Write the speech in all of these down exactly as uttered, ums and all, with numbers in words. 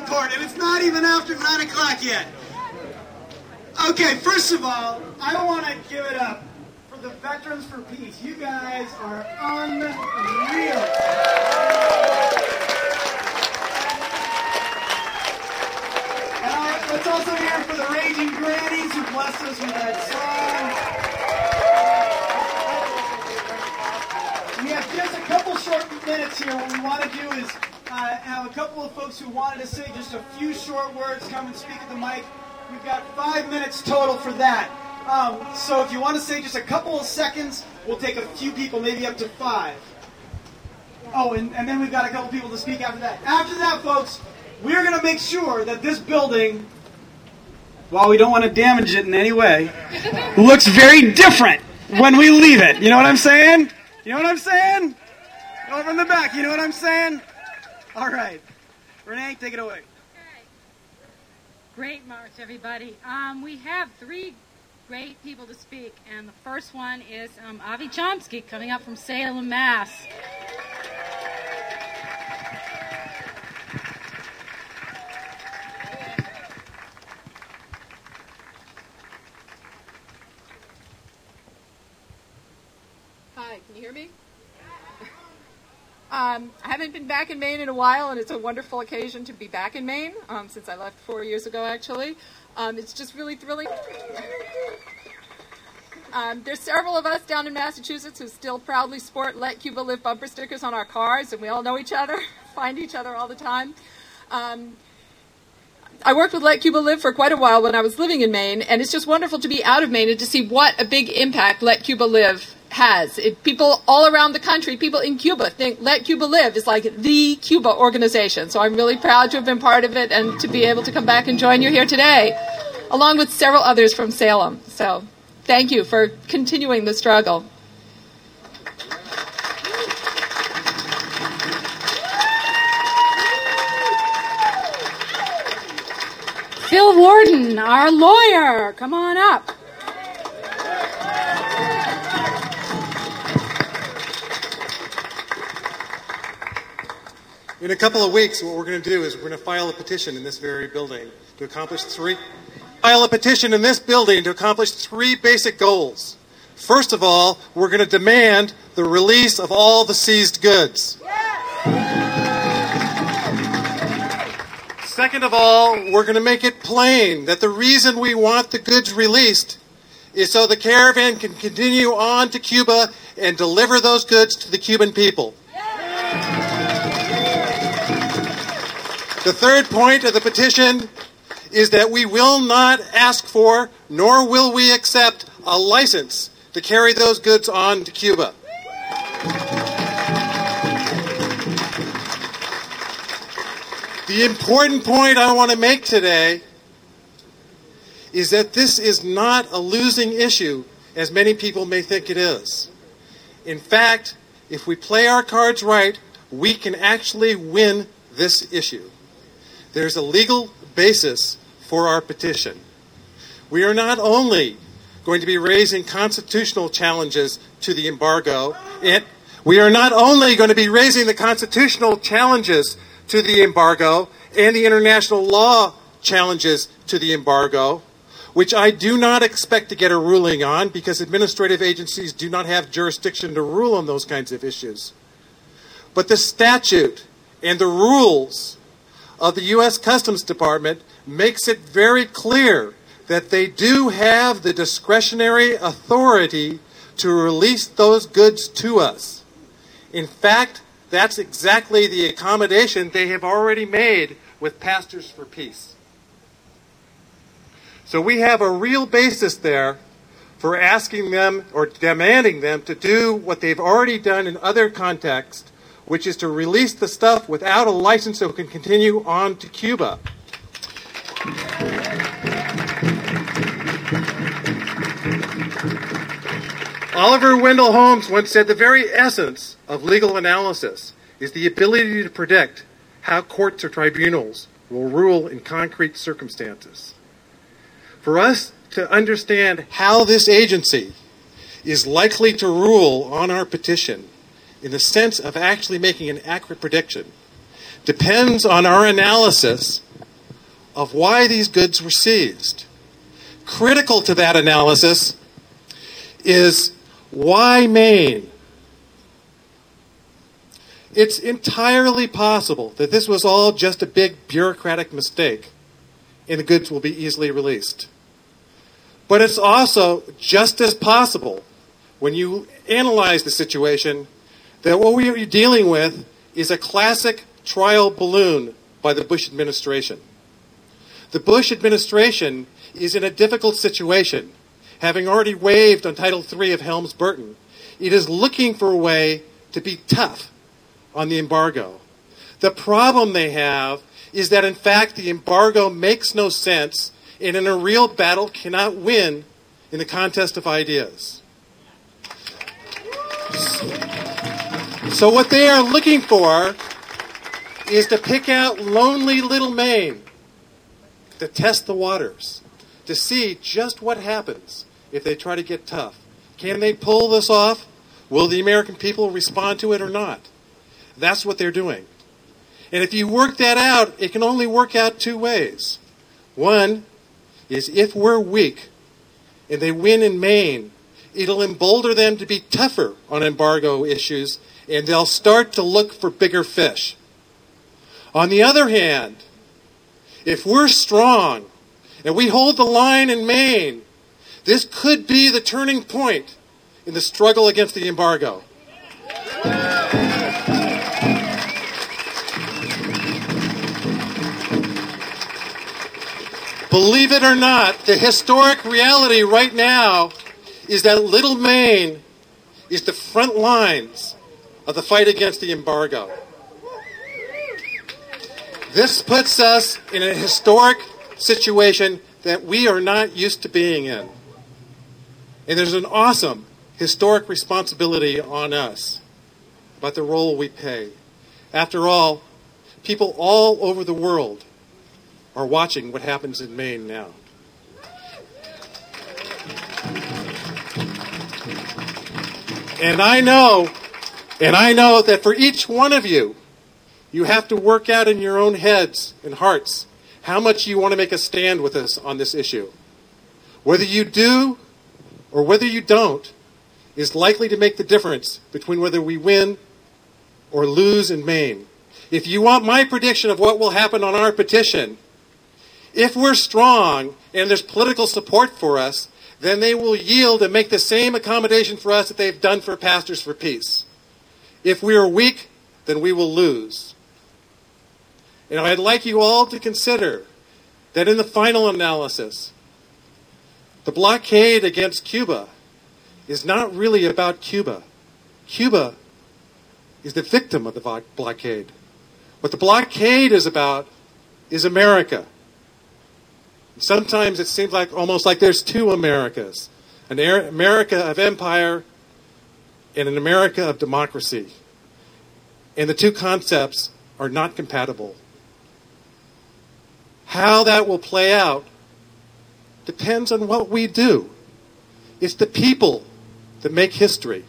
report, and it's not even after nine o'clock yet. Okay, first of all, I want to give it up for the Veterans for Peace. You guys are unreal. And I, let's also hear for the Raging Grannies who blessed us with that song. We have just a couple short minutes here. What we want to do is uh, have a couple of folks who wanted to say just a few short words come and speak at the mic. We've got five minutes total for that. Um, so if you want to say just a couple of seconds, we'll take a few people, maybe up to five. Oh, and, and then we've got a couple people to speak after that. After that, folks, we're going to make sure that this building, while we don't want to damage it in any way, looks very different when we leave it. You know what I'm saying? You know what I'm saying? Over in the back, you know what I'm saying? All right. Renee, take it away. Great march, everybody. Um, we have three great people to speak, and the first one is um, Avi Chomsky, coming up from Salem, Mass. Hi, can you hear me? Um, I haven't been back in Maine in a while, and it's a wonderful occasion to be back in Maine, um, since I left four years ago, actually. Um, it's just really thrilling. Um, there's several of us down in Massachusetts who still proudly sport Let Cuba Live bumper stickers on our cars, and we all know each other, find each other all the time. Um, I worked with Let Cuba Live for quite a while when I was living in Maine, and it's just wonderful to be out of Maine and to see what a big impact Let Cuba Live has. It, people all around the country, people in Cuba think Let Cuba Live is like the Cuba organization. So I'm really proud to have been part of it and to be able to come back and join you here today, along with several others from Salem. So thank you for continuing the struggle. Phil Warden, our lawyer, come on up. In a couple of weeks, what we're going to do is we're going to file a petition in this very building to accomplish three, file a petition in this building to accomplish three basic goals. First of all, we're going to demand the release of all the seized goods. Second of all, we're going to make it plain that the reason we want the goods released is so the caravan can continue on to Cuba and deliver those goods to the Cuban people. The third point of the petition is that we will not ask for, nor will we accept, a license to carry those goods on to Cuba. The important point I want to make today is that this is not a losing issue, as many people may think it is. In fact, if we play our cards right, we can actually win this issue. There's a legal basis for our petition. We are not only going to be raising constitutional challenges to the embargo, and we are not only going to be raising the constitutional challenges to the embargo and the international law challenges to the embargo, which I do not expect to get a ruling on because administrative agencies do not have jurisdiction to rule on those kinds of issues. But the statute and the rules of the U S Customs Department makes it very clear that they do have the discretionary authority to release those goods to us. In fact, that's exactly the accommodation they have already made with Pastors for Peace. So we have a real basis there for asking them or demanding them to do what they've already done in other contexts, which is to release the stuff without a license so it can continue on to Cuba. Oliver Wendell Holmes once said the very essence of legal analysis is the ability to predict how courts or tribunals will rule in concrete circumstances. For us to understand how this agency is likely to rule on our petition, in the sense of actually making an accurate prediction, depends on our analysis of why these goods were seized. Critical to that analysis is why Maine? It's entirely possible that this was all just a big bureaucratic mistake and the goods will be easily released. But it's also just as possible, when you analyze the situation, that what we are dealing with is a classic trial balloon by the Bush administration. The Bush administration is in a difficult situation. Having already waived on Title three of Helms-Burton, it is looking for a way to be tough on the embargo. The problem they have is that, in fact, the embargo makes no sense and in a real battle cannot win in the contest of ideas. So what they are looking for is to pick out lonely little Maine, to test the waters, to see just what happens if they try to get tough. Can they pull this off? Will the American people respond to it or not? That's what they're doing. And if you work that out, it can only work out two ways. One is if we're weak and they win in Maine, it'll embolden them to be tougher on embargo issues and they'll start to look for bigger fish. On the other hand, if we're strong and we hold the line in Maine, this could be the turning point in the struggle against the embargo. Believe it or not, the historic reality right now is that little Maine is the front lines of the fight against the embargo. This puts us in a historic situation that we are not used to being in. And there's an awesome historic responsibility on us about the role we play. After all, people all over the world are watching what happens in Maine now. And I know, and I know that for each one of you, you have to work out in your own heads and hearts how much you want to make a stand with us on this issue. Whether you do or whether you don't is likely to make the difference between whether we win or lose in Maine. If you want my prediction of what will happen on our petition, if we're strong and there's political support for us, then they will yield and make the same accommodation for us that they've done for Pastors for Peace. If we are weak, then we will lose. And I'd like you all to consider that in the final analysis, the blockade against Cuba is not really about Cuba. Cuba is the victim of the blockade. What the blockade is about is America. Sometimes it seems like almost like there's two Americas, an America of empire and an America of democracy. And the two concepts are not compatible. How that will play out depends on what we do. It's the people that make history.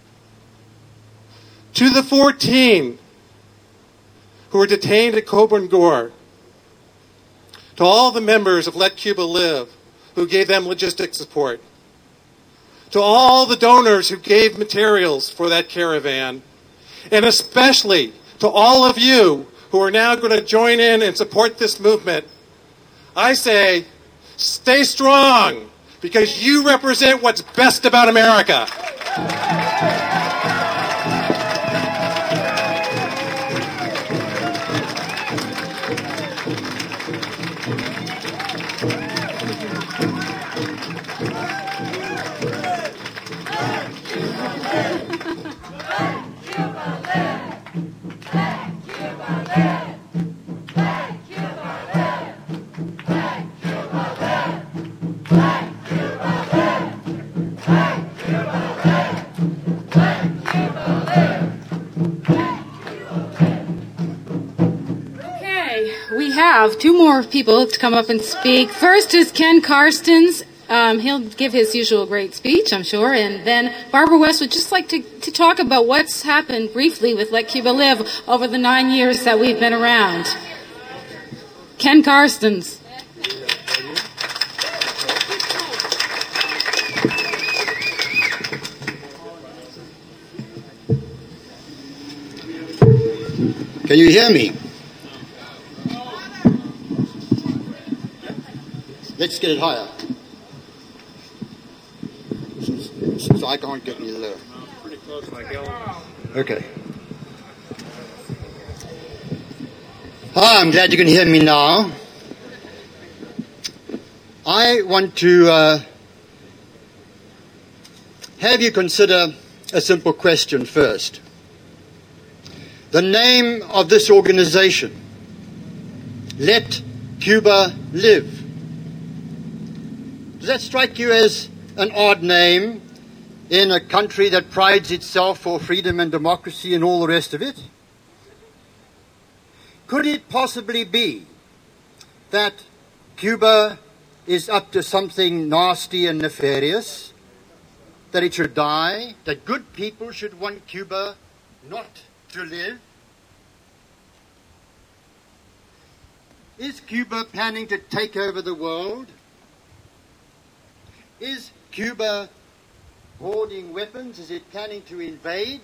To the fourteen who were detained at Coburn Gore, to all the members of Let Cuba Live who gave them logistic support, to all the donors who gave materials for that caravan, and especially to all of you who are now going to join in and support this movement, I say, stay strong, because you represent what's best about America. Have two more people to come up and speak. First is Ken Carstens. Um, he'll give his usual great speech, I'm sure, and then Barbara West would just like to, to talk about what's happened briefly with Let Cuba Live over the nine years that we've been around. Ken Carstens. Can you hear me? Let's get it higher. Since, since I can't get any lower. Pretty close, Miguel. Okay. Hi, I'm glad you can hear me now. I want to uh, have you consider a simple question first. The name of this organization, Let Cuba Live. Does that strike you as an odd name in a country that prides itself for freedom and democracy and all the rest of it? Could it possibly be that Cuba is up to something nasty and nefarious? That it should die? That good people should want Cuba not to live? Is Cuba planning to take over the world? Is Cuba hoarding weapons? Is it planning to invade?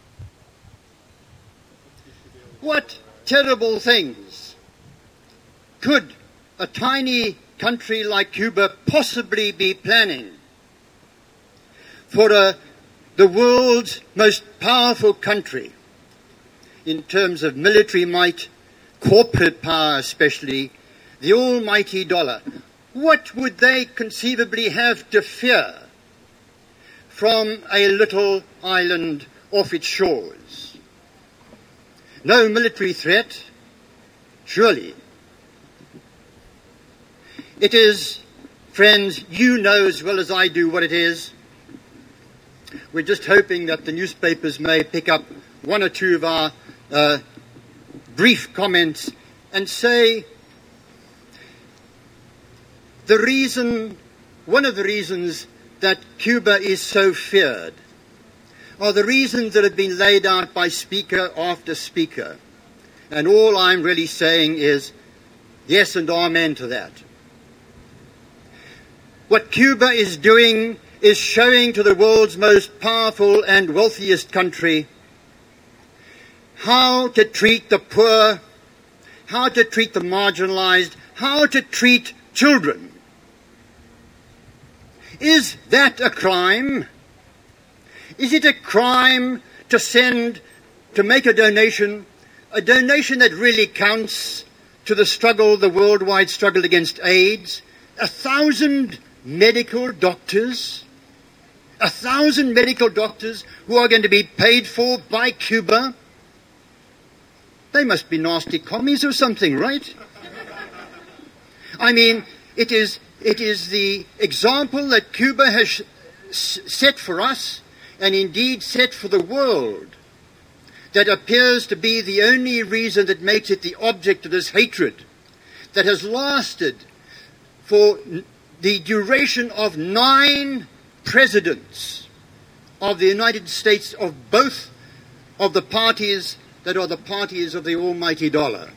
What terrible things could a tiny country like Cuba possibly be planning for a, the world's most powerful country in terms of military might, corporate power especially, the almighty dollar? What would they conceivably have to fear from a little island off its shores? No military threat, surely. It is, friends, you know as well as I do what it is. We're just hoping that the newspapers may pick up one or two of our uh, brief comments and say, the reason, one of the reasons that Cuba is so feared are the reasons that have been laid out by speaker after speaker. And all I'm really saying is yes and amen to that. What Cuba is doing is showing to the world's most powerful and wealthiest country how to treat the poor, how to treat the marginalized, how to treat children. Is that a crime? Is it a crime to send, to make a donation, a donation that really counts to the struggle, the worldwide struggle against AIDS? A thousand medical doctors, a thousand medical doctors who are going to be paid for by Cuba? They must be nasty commies or something, right? I mean, it is... It is the example that Cuba has set for us, and indeed set for the world, that appears to be the only reason that makes it the object of this hatred that has lasted for the duration of nine presidents of the United States, of both of the parties that are the parties of the almighty dollar.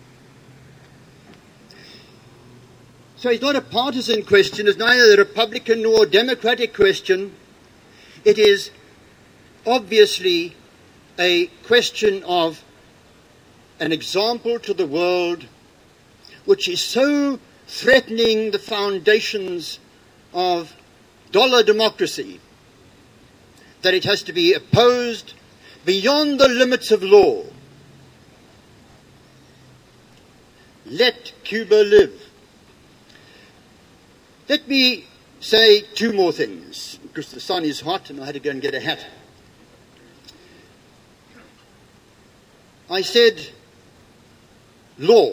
So it's not a partisan question, it's neither a Republican nor a Democratic question. It is obviously a question of an example to the world which is so threatening the foundations of dollar democracy that it has to be opposed beyond the limits of law. Let Cuba live. Let me say two more things, because the sun is hot and I had to go and get a hat. I said law.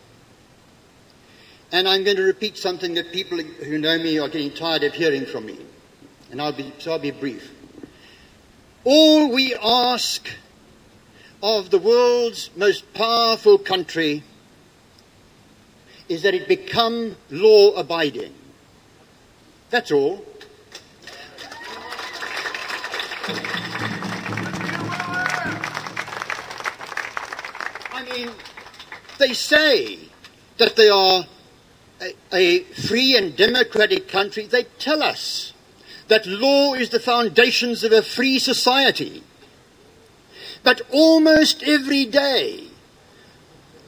And I'm going to repeat something that people who know me are getting tired of hearing from me. And I'll be, so I'll be brief. All we ask of the world's most powerful country is that it become law-abiding. That's all. I mean, they say that they are a, a free and democratic country. They tell us that law is the foundations of a free society. But almost every day,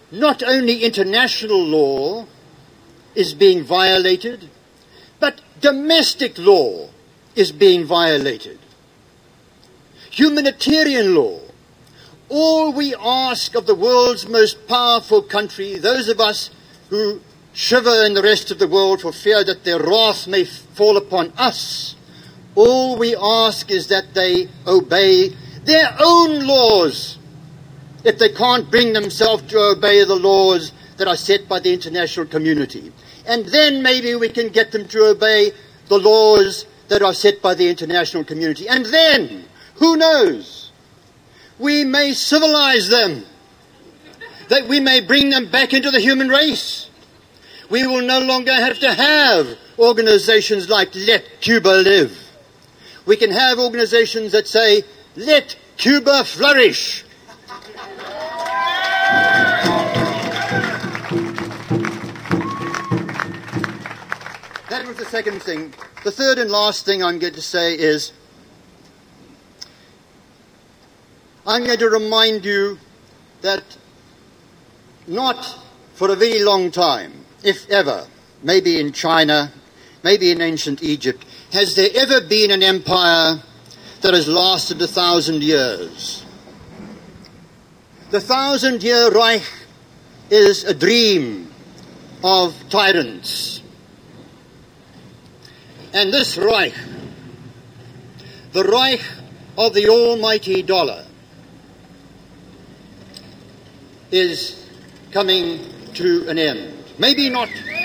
not only international law is being violated, but domestic law is being violated. Humanitarian law. All we ask of the world's most powerful country, those of us who shiver in the rest of the world for fear that their wrath may fall upon us, all we ask is that they obey their own laws, if they can't bring themselves to obey the laws that are set by the international community. And then maybe we can get them to obey the laws that are set by the international community. And then, who knows, we may civilize them, that we may bring them back into the human race. We will no longer have to have organizations like Let Cuba Live. We can have organizations that say, let Cuba flourish. That was the second thing. The third and last thing I'm going to say is, I'm going to remind you that not for a very long time, if ever, maybe in China, maybe in ancient Egypt, has there ever been an empire that has lasted a thousand years? The thousand-year Reich is a dream of tyrants. And this Reich, the Reich of the almighty dollar, is coming to an end. Maybe not.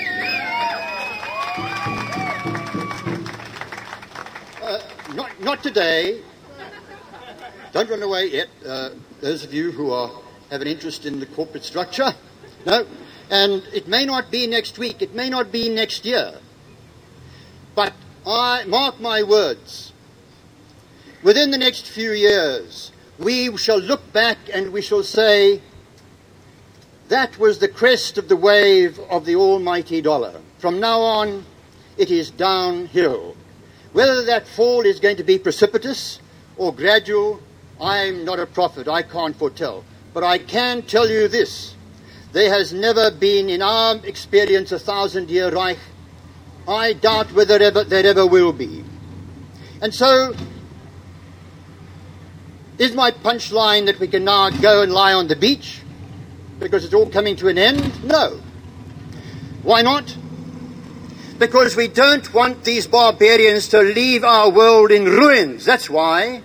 Uh, not, not today. Don't run away yet. Uh, those of you who are have an interest in the corporate structure. No. And it may not be next week. It may not be next year. But I mark my words. Within the next few years, we shall look back and we shall say, that was the crest of the wave of the almighty dollar. From now on, it is downhill. Whether that fall is going to be precipitous or gradual, I'm not a prophet. I can't foretell. But I can tell you this. There has never been, in our experience, a thousand-year Reich. I doubt whether ever, there ever will be. And so, is my punchline that we can now go and lie on the beach because it's all coming to an end? No. Why not? Because we don't want these barbarians to leave our world in ruins. That's why.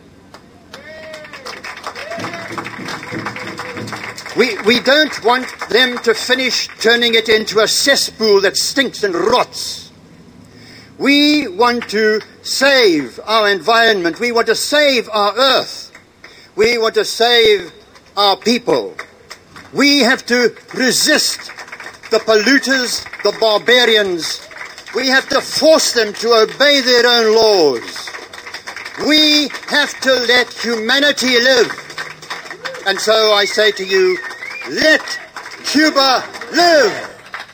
We, we don't want them to finish turning it into a cesspool that stinks and rots. We want to save our environment. We want to save our earth. We want to save our people. We have to resist the polluters, the barbarians. We have to force them to obey their own laws. We have to let humanity live. And so I say to you, let Cuba live!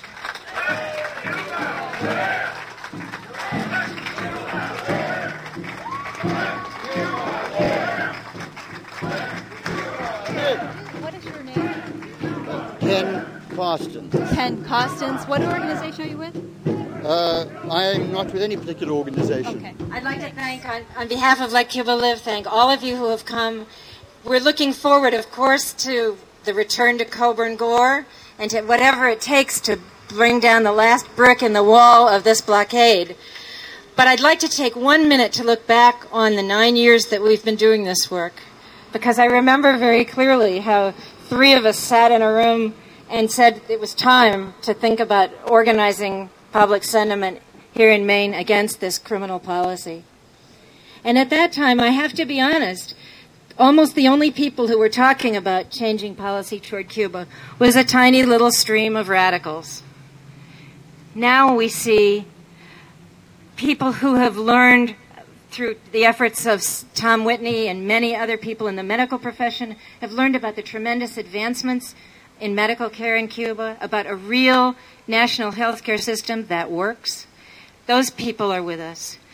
What is your name? Ken Carstens. Ken Carstens. What organization are you with? Uh, I am not with any particular organization. Okay. I'd like to thank, on, on behalf of Let Cuba Live, thank all of you who have come. We're looking forward, of course, to the return to Coburn Gore and to whatever it takes to bring down the last brick in the wall of this blockade. But I'd like to take one minute to look back on the nine years that we've been doing this work, because I remember very clearly how three of us sat in a room and said it was time to think about organizing public sentiment here in Maine against this criminal policy. And at that time, I have to be honest, almost the only people who were talking about changing policy toward Cuba was a tiny little stream of radicals. Now we see people who have learned through the efforts of Tom Whitney and many other people in the medical profession, have learned about the tremendous advancements in medical care in Cuba, about a real national health care system that works. Those people are with us.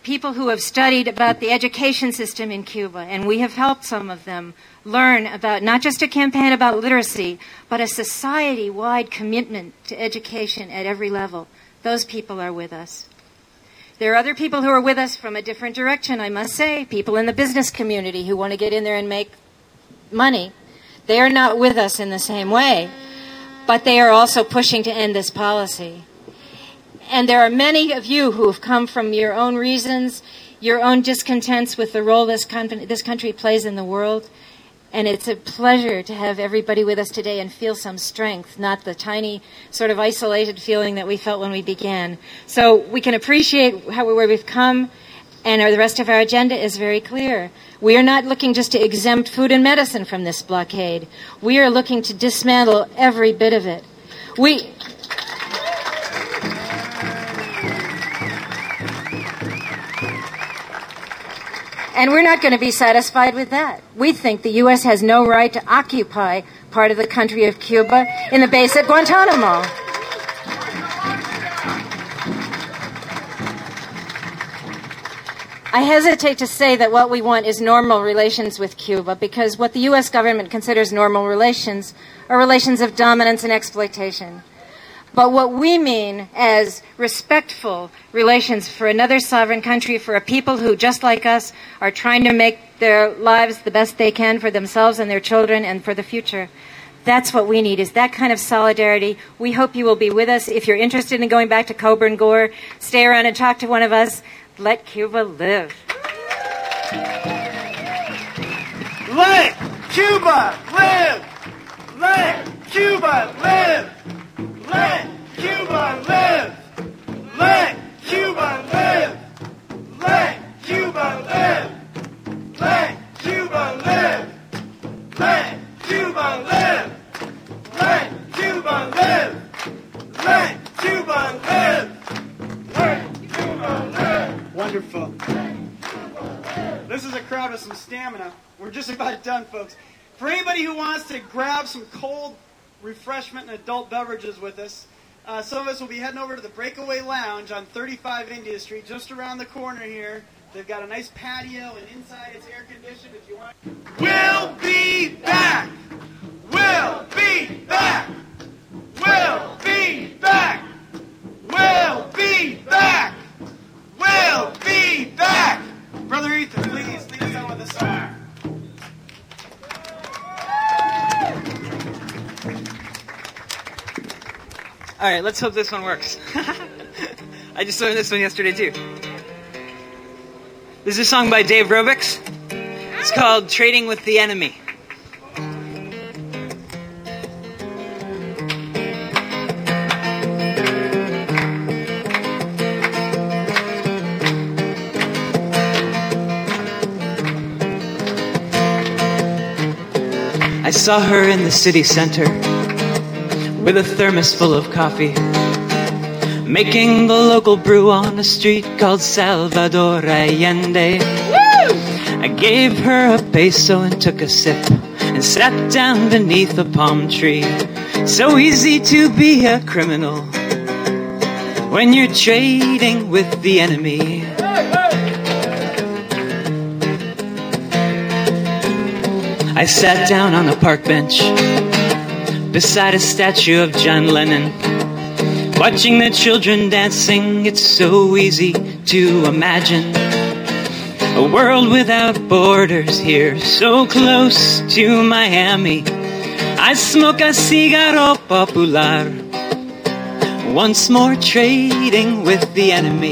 people who have studied about the education system in Cuba, and we have helped some of them learn about not just a campaign about literacy, but a society-wide commitment to education at every level. Those people are with us. There are other people who are with us from a different direction, I must say, people in the business community who want to get in there and make money. They are not with us in the same way, but they are also pushing to end this policy. And there are many of you who have come from your own reasons, your own discontents with the role this, con- this country plays in the world. And it's a pleasure to have everybody with us today and feel some strength, not the tiny sort of isolated feeling that we felt when we began. So we can appreciate how, where we've come, and our, the rest of our agenda is very clear. We are not looking just to exempt food and medicine from this blockade. We are looking to dismantle every bit of it. We... And we're not going to be satisfied with that. We think the U S has no right to occupy part of the country of Cuba in the base at Guantanamo. I hesitate to say that what we want is normal relations with Cuba, because what the U S government considers normal relations are relations of dominance and exploitation. But what we mean as respectful relations for another sovereign country, for a people who, just like us, are trying to make their lives the best they can for themselves and their children and for the future, that's what we need, is that kind of solidarity. We hope you will be with us. If you're interested in going back to Coburn Gore, stay around and talk to one of us. Let Cuba live. Let Cuba live! Let Cuba live! Let Cuba live! Let Cuba live! Let Cuba live! Let Cuba live! Let Cuba live! Let Cuba live! Let Cuba live! Let Cuba live! Wonderful. This is a crowd with some stamina. We're just about done, folks. For anybody who wants to grab some cold refreshment and adult beverages with us, uh, some of us will be heading over to the Breakaway Lounge on thirty-five India Street, just around the corner here. They've got a nice patio, and inside it's air conditioned if you want. We'll be back! We'll be back! We'll be back! We'll be back! We'll be back! Brother Ethan, please lead us out with a song. All right, let's hope this one works. I just learned this one yesterday, too. This is a song by Dave Robex. It's called Trading with the Enemy. I saw her in the city center with a thermos full of coffee, making the local brew on a street called Salvador Allende. Woo! I gave her a peso and took a sip and sat down beneath a palm tree. So easy to be a criminal when you're trading with the enemy. I sat down on a park bench beside a statue of John Lennon, watching the children dancing. It's so easy to imagine a world without borders here, so close to Miami. I smoke a cigarro popular, once more trading with the enemy.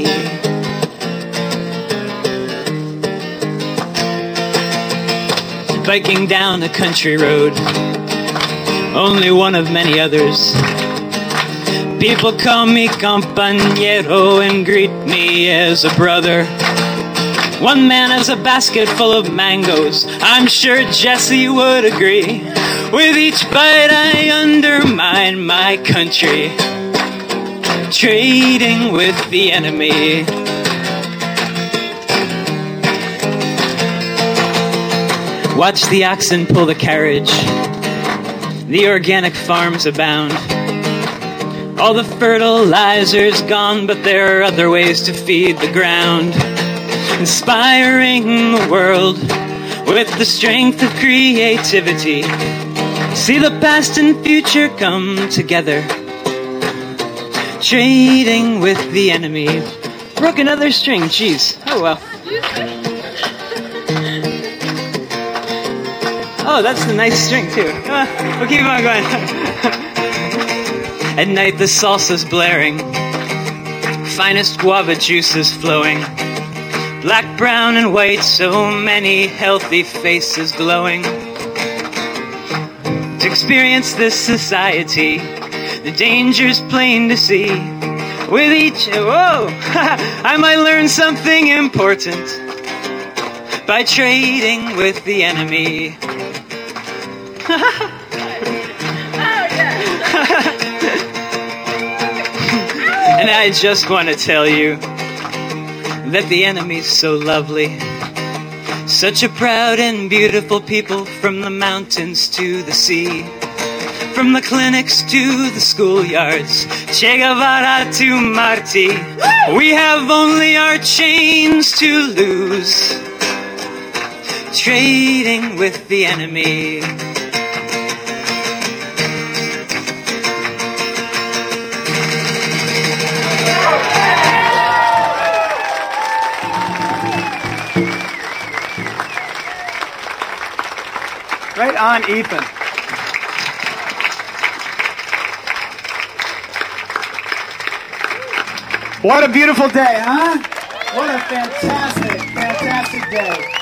Biking down a country road, only one of many others. People call me compañero and greet me as a brother. One man has a basket full of mangoes. I'm sure Jesse would agree. With each bite I undermine my country, trading with the enemy. Watch the oxen pull the carriage. The organic farms abound. All the fertilizer's gone, but there are other ways to feed the ground. inspiring the world with the strength of creativity. See the past and future come together, trading with the enemy. Broke another string, jeez. Oh well. Oh, that's the nice string too. Uh, we'll keep on going. At night the salsa's blaring, finest guava juices flowing, black, brown, and white, so many healthy faces glowing. To experience this society, the danger's plain to see. With each, whoa, I might learn something important by trading with the enemy. And I just want to tell you that the enemy's so lovely. Such a proud and beautiful people, from the mountains to the sea, from the clinics to the schoolyards, Che Guevara to Marti. We have only our chains to lose, trading with the enemy. Right on, Ethan. What a beautiful day, huh? What a fantastic, fantastic day.